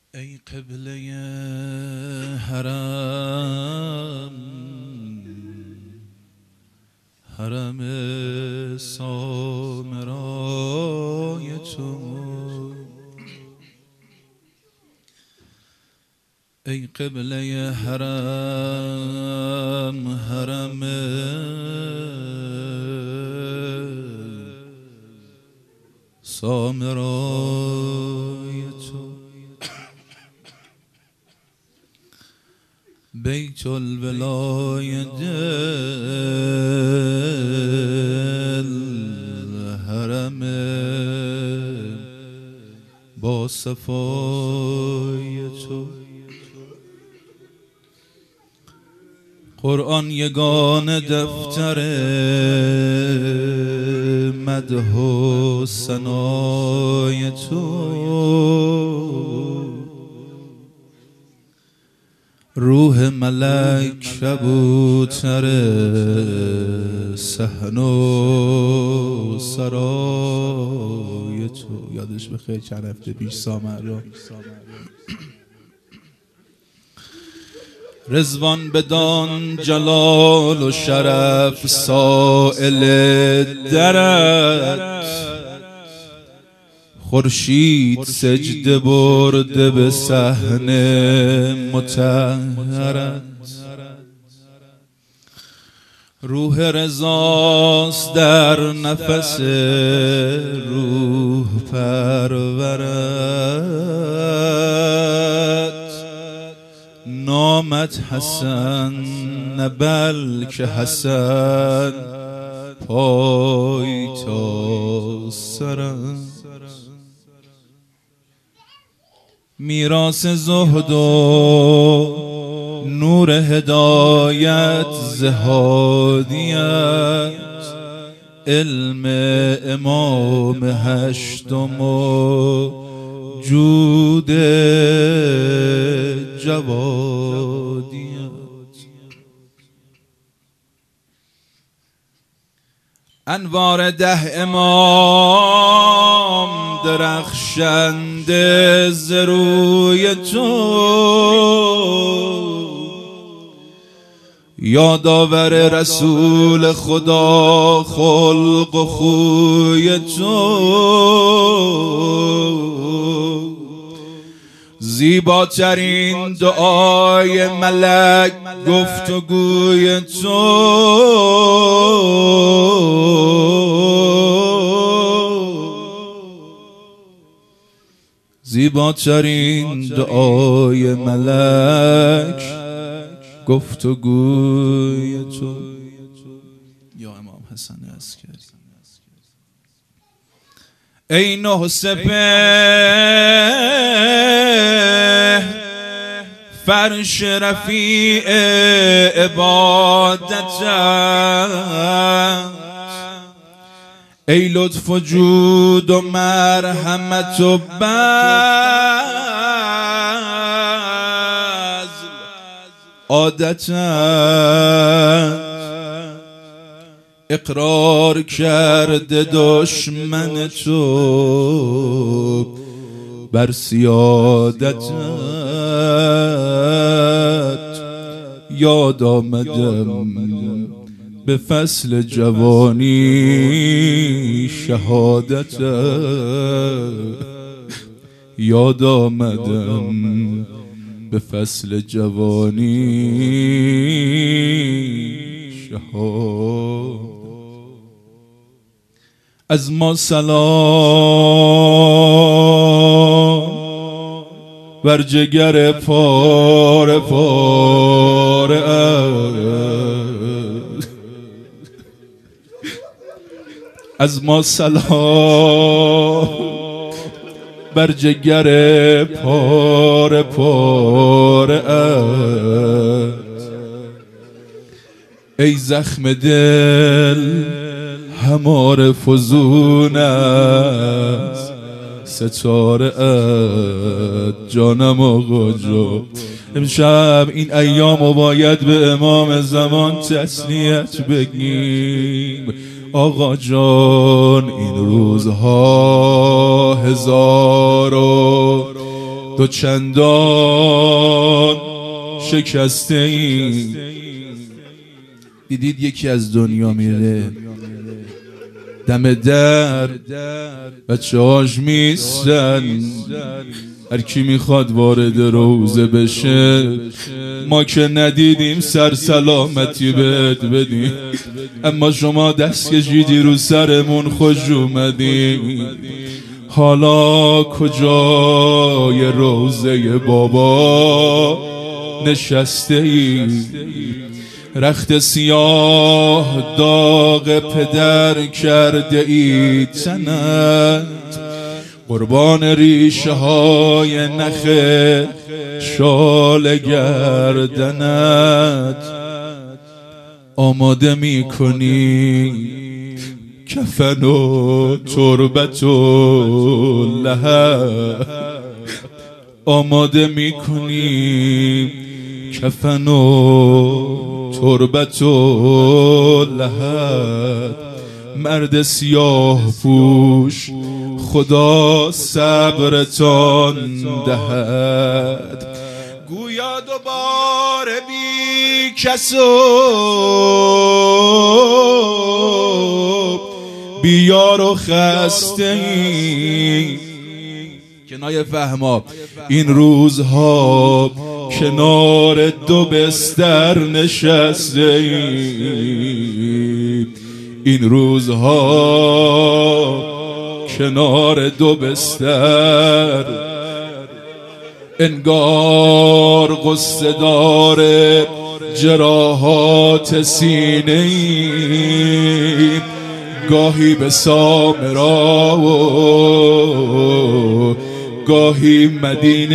ای قبله حرم، حرم سامرای تو، ای قبله حرم، حرم سامرای تو، بیت الولایت حرم با صفای تو، قرآن یگانه دفتر مدح و ثنای تو، روح ملک کبوتر صحن و سرای تو. یادش بخیر چند هفته پیش سامر رو رضوان بدان جلال و شرف سائل درت، خورشید سجده برده به صحن مطهرت، روح رضاست در نفس روح پرورت، نامت حسن نه بلکه حسن پای تا سرت، میراث زهد و نور هدایت زهادیت، علم امام هشتم و جود جوادیت، انوار 10 امام درخشنده ز روی تو، یادآور رسول خدا خلق و خوی تو، زیباترین دعای ملک گفتگوی تو، زیباترین دعای ملک گفتگوی تو. یا امام حسن عسکری، ای نه سپهر فرش رفیع عبادتت، ای لطف و جود و مرحمت و بذل عادتت، اقرار کرده دشمن تو بر سیادتت، یاد آمدم به فصل جوانی شهادتت، یاد آمدم به فصل جوانی شهادت. از ما سلام بر جگر پاره پاره، از ما سلام بر جگر پاره پاره، ای زخم دل هماره فزون است ستاره جانم آقا جان. امشب این ایام رو باید به امام زمان تسلیت بگیم. آقا جان این روزها 1000 دو چندان شکسته ایم. دیدید یکی از دنیا میره، دم در بچه‌هاش میستن، هر کی میخواد وارد روزه بشه. ما که ندیدیم سر سلامتی بهت بدیم، اما شما دست کشیدی رو سرمون خوش اومدیم. حالا کجای روزه بابا نشسته ای؟ رخت سیاه داغ پدر کرده ای تنت، قربان ریشه های نخ شال گردنت. آماده می کنی کفن و تربت و لحد، آماده می کنی کفن و تربت و لحد. مرد سیاه پوش خدا صبرتان دهد. گویا دوباره بی کس و بی یار و خسته ای. کنایه فهما این روزها کنار دو بستر نشسته ای. این روزها کنار دو بستر، انگار قصه دار جراحات سینه ایم. گاهی به سامرا و گاهی مدینه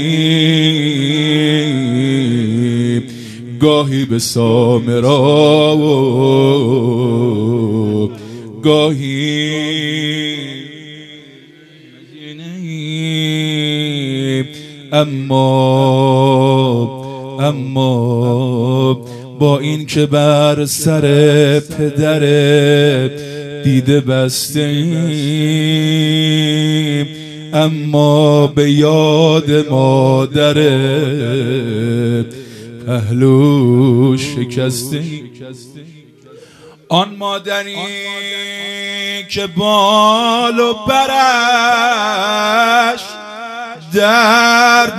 ایم، گاهی به سامرا و گاهی مدینه ایم. اما با این که بر سر پدر دیده بسته ایم، اما به یاد مادر پهلو شکسته ایم. آن مادری که بال و برش درد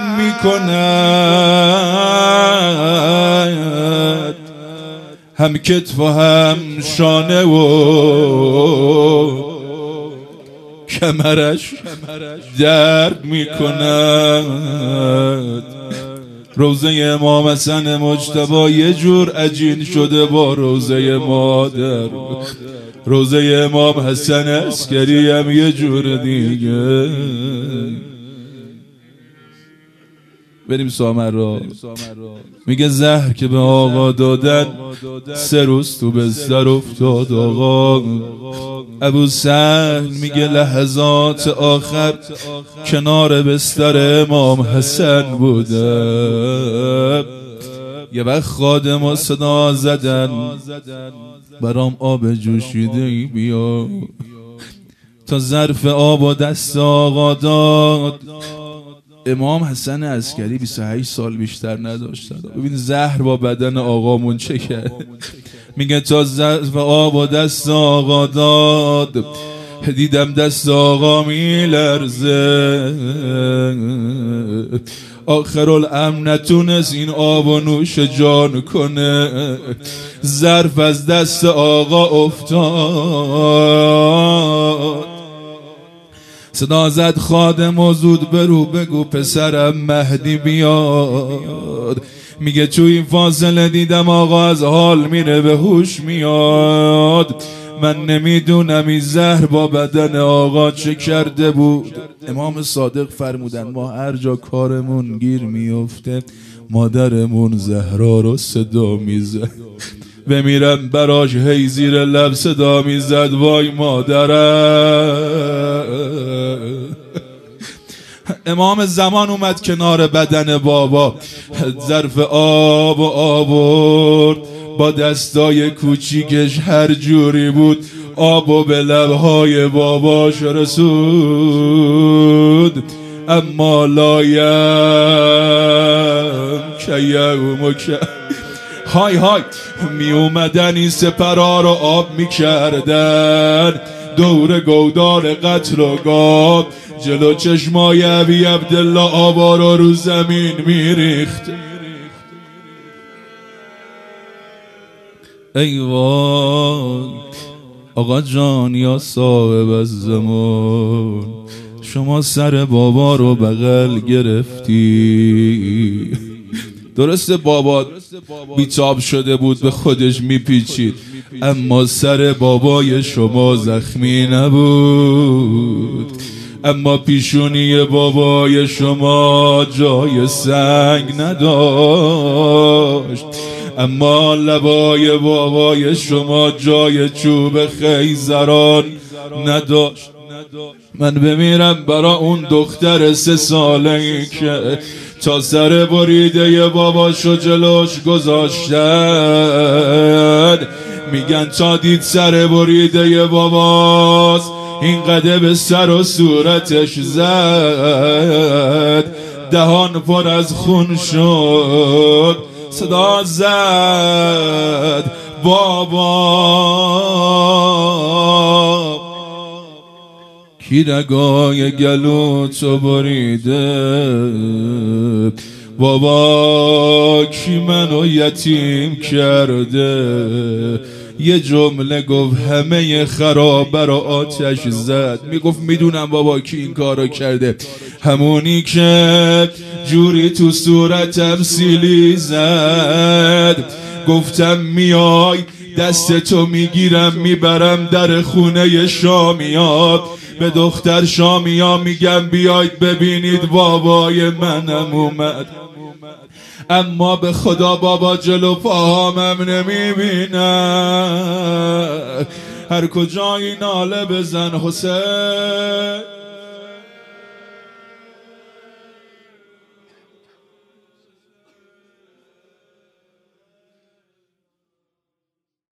میکند، هم کتف و هم شانه و کمرش درد میکند. روزه امام حسن مجتبی یه جور عجین شده با روزه مادر، روزه امام حسن عسکری هم یه جور دیگه. بریم سامرا. میگه زهر که به آقا دادن 3 روز تو بستر افتاد آقا. ابو سهل میگه لحظات آخر کنار بستر امام حسن بودم. یه وقت خادم صدا زدن برام آب جوشیده بیا. تا ظرف آب و دست آقا داد. امام حسن عسکری 28 سال بیشتر نداشتن. ببین زهر با بدن آقامون چه کرد. میگه تا ظرف آب و دست آقا داد، دیدم دست آقا میلرزه. آخرالامر نتونست این آب و نوش جان کنه. ظرف از دست آقا افتاد. صدا زد خادم و زود برو بگو پسرم مهدی بیاد. میگه تو این فاصله دیدم آقا از حال میره به هوش میاد. من نمیدونم این زهر با بدن آقا چه کرده بود. امام صادق فرمودن ما هر جا کارمون گیر میفته مادرمون زهرا رو صدا میزد. بمیرم براش هی زیر لب صدا میزد وای مادرم. امام زمان اومد کنار بدن بابا، ظرف آب و آورد با دستای کوچیکش هر جوری بود آب و به لبهای باباش رسود. اما لایم که یومک های های می اومدن این سپرها رو آب می کردن دور گودار قتل و گاب جلو چشمای ابی عبدالله آبا رو زمین می ریخت. ای وای آقا جان یا صاحب از زمان، شما سر بابا رو بغل گرفتی. درسته بابا بیتاب شده بود به خودش میپیچید، اما سر بابای شما زخمی نبود. اما پیشونی بابای شما جای سنگ نداشت، اما لبای بابای شما جای چوب خیزران نداشت. من بمیرم برا اون دختر 3 ساله‌ای که تا سر بریده باباشو جلوش گذاشتن. میگن تا دید سر بریده باباست اینقدر به سر و صورتش زد، دهان پر از خون شد، صدا زد بابا کی رگای گلو تو بریده، بابا کی منو یتیم کرده. یه جمله گفت همه خرابه رو آتش زد. میگفت میدونم بابا کی این کارو کرده، همونی که جوری تو صورتم سیلی زد. گفتم میای دست تو میگیرم میبرم در خونه شامیا، به دختر شامیا میگم بیاید ببینید بابای منم اومد. اما به خدا بابا جلو پاهامم نمیبینم، هر کجایی ناله بزن حسین.